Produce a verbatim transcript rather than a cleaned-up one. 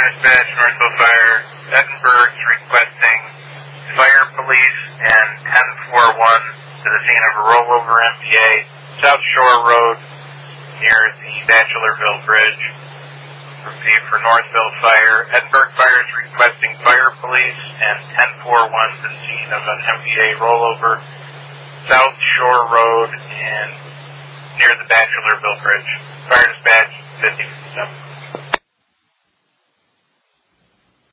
dispatch, Northville Fire, Edinburgh's requesting fire police and ten four one to the scene of a rollover M P A, South Shore Road near the Batchelorville Bridge. Repeat for Northville Fire. Edinburgh Fire is requesting fire police and ten four one to the scene of an M P A rollover, South Shore Road and near the Batchelorville Bridge. Fire dispatch fifty fifty-seven.